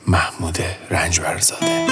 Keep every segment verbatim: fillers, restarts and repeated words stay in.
محمود رنجبرزاده.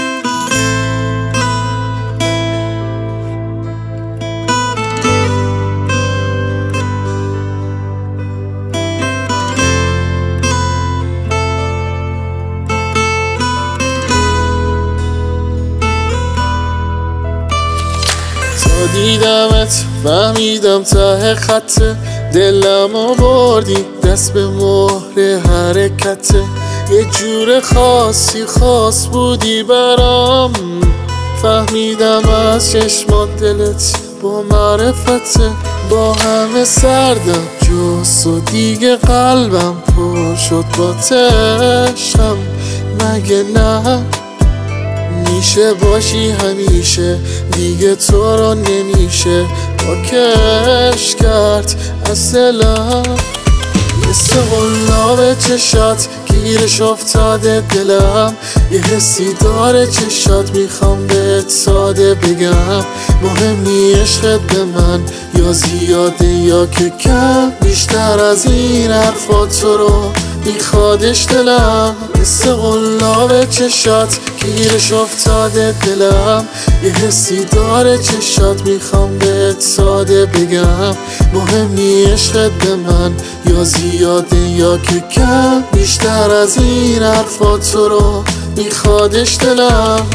تا دیدمت فهمیدم ته خطه، دلم آوردی دست به مهر حرکته. یه جور خاصی خاص بودی برام، فهمیدم از چشمات دلت با معرفته. با همه سردم جز و دیگه قلبم پر شد با تشم. مگه نه میشه باشی همیشه، دیگه تو رو نمیشه با کش کرد اصلا. مثل قلاب چشات گیرش افتاده دلم، یه حسی داره چشات میخوام بهت ساده بگم. مهم نی عشقت به من یا زیاده یا که کم، بیشتر از این حرفات تو رو میخوادش دلم. مثل قلاب چشات گیرش افتاده دلم، یه حسی داره چشات میخوام بهت ساده بگم. مهم نی عشقت به من یا زیاده یا که کم، بیشتر از این حرفات تو رو میخوادش دلم.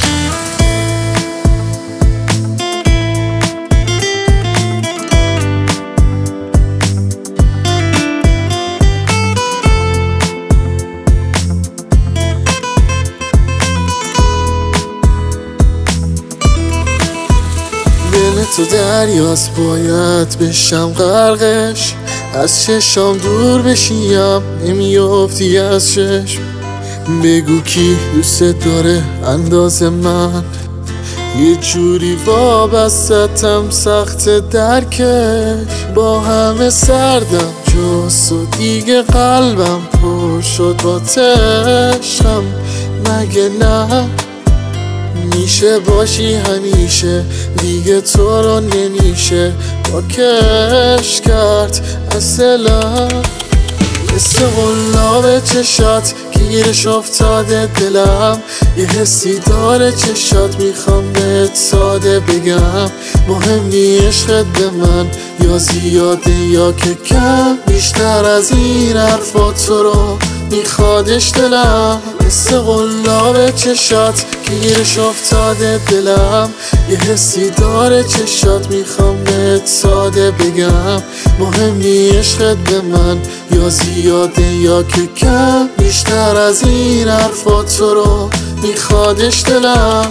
دل تو دریاست باید بشم غرقش، از چشام دور بشیم نمیافتی از چشم. بگو کی دوست داره انداز من، یه جوری وابستم سخت درکش. با همه سردم جز و دیگه قلبم پر شد با تشم. مگه نه میشه باشی همیشه، دیگه تو رو نمیشه با کش کرد اصلا. مثل قلاب چشات گیرش افتاده دلم، یه حسی داره چشات میخوام بهت ساده بگم. مهم نی عشقت به من یا زیاده یا که کم، بیشتر از این حرفات تو رو میخوادش دلم. مثل قلاب چشات گیرش افتاده دلم، یه حسی داره چشات میخوام بهت ساده بگم. مهم نی عشقت به من یا زیاده یا که کم، بیشتر از این حرفات تو رو میخوادش دلم.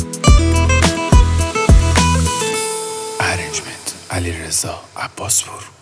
علیرضا عباسپور.